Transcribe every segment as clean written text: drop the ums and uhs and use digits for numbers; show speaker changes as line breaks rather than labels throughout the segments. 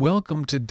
Welcome to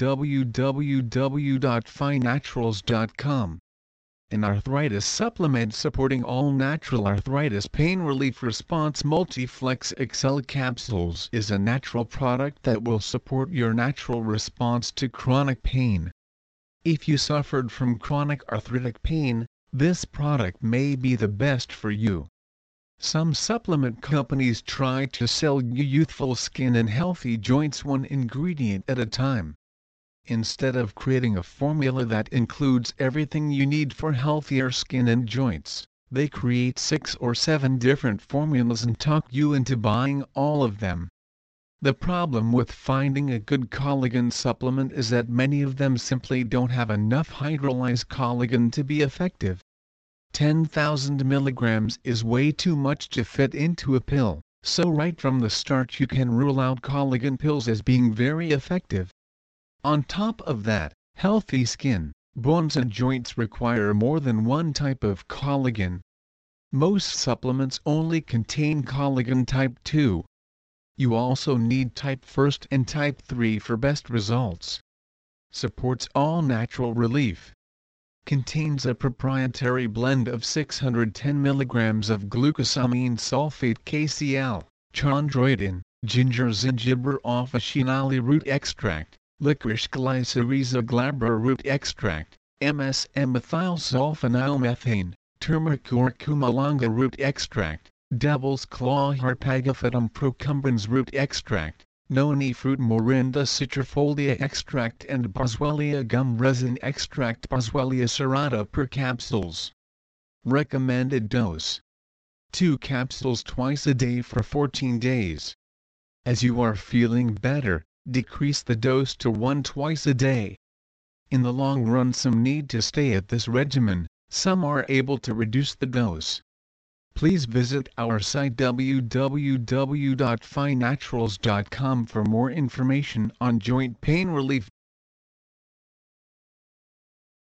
www.finaturals.com, an arthritis supplement supporting all natural arthritis pain relief response. Multiflex XL capsules is a natural product that will support your natural response to chronic pain. If you suffered from chronic arthritic pain, this product may be the best for you. Some supplement companies try to sell you youthful skin and healthy joints one ingredient at a time. Instead of creating a formula that includes everything you need for healthier skin and joints, they create 6 or 7 different formulas and talk you into buying all of them. The problem with finding a good collagen supplement is that many of them simply don't have enough hydrolyzed collagen to be effective. 10,000 milligrams is way too much to fit into a pill, so right from the start you can rule out collagen pills as being very effective. On top of that, healthy skin, bones and joints require more than one type of collagen. Most supplements only contain collagen type 2. You also need type 1 and type 3 for best results. Supports all natural relief. Contains a proprietary blend of 610 mg of glucosamine sulfate KCl, chondroitin, ginger officinale root extract, licorice glycyrrhiza glabra root extract, MS-methyl-sulfonyl-methane, turmeric curcuma longa root extract, devil's claw harpagophytum procumbens root extract, noni fruit morinda citrifolia extract and boswellia gum resin extract. Boswellia serrata per capsules. Recommended dose: 2 capsules twice a day for 14 days. As you are feeling better, decrease the dose to 1 twice a day. In the long run some need to stay at this regimen, some are able to reduce the dose. Please visit our site www.finaturals.com for more information on joint pain relief.